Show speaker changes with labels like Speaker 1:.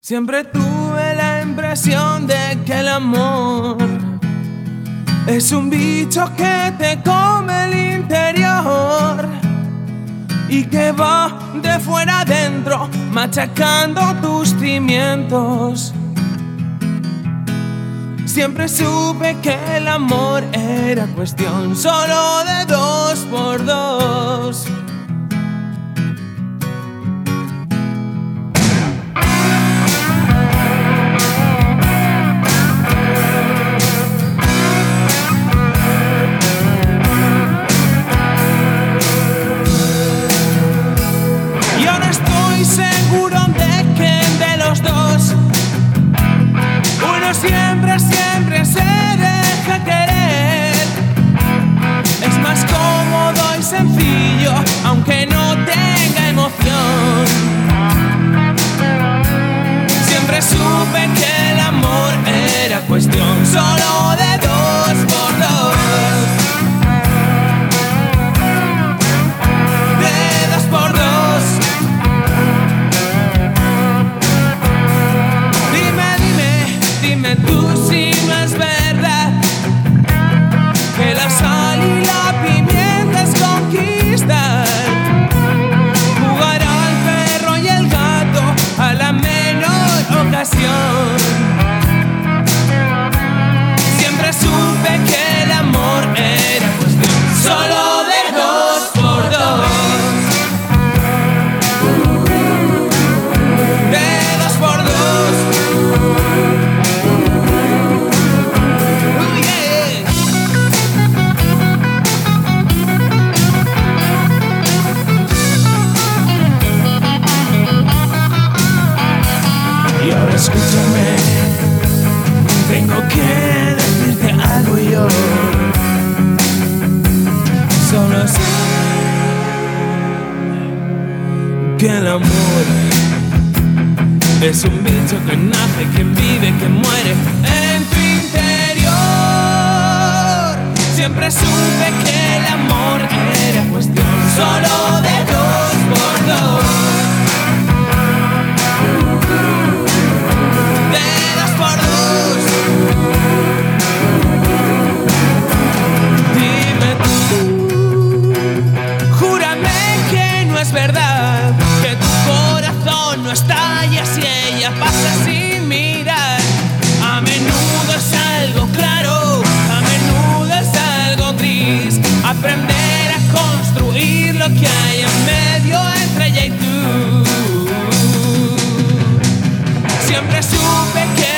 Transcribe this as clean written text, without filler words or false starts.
Speaker 1: Siempre tuve la impresión de que el amor es un bicho que te come el interior y que va de fuera adentro machacando tus cimientos. Siempre supe que el amor era cuestión solo de 2 por 2. Y ahora estoy seguro de que de los dos uno siempre se deja querer. Es más cómodo y sencillo, aunque no tenga emoción. Siempre supe que el amor era cuestión solo de 2 por 2. De 2 por 2. Dime tú si no es verdad que la sal y la pimienta es conquistar. Jugar al perro y el gato a la menor ocasión. Siempre supe que el amor era cuestión solo de 2 por 2. De 2 por 2. Y ahora escúchame, tengo que decirte algo yo. Solo sé que el amor es un bicho que nace, que vive, que muere en tu interior. Siempre supe que el amor era cuestión solo de 2 por 2. Es verdad que tu corazón no estalla si ella pasa sin mirar. A menudo es algo claro, a menudo es algo gris. Aprender a construir lo que hay en medio entre ella y tú. Siempre supe que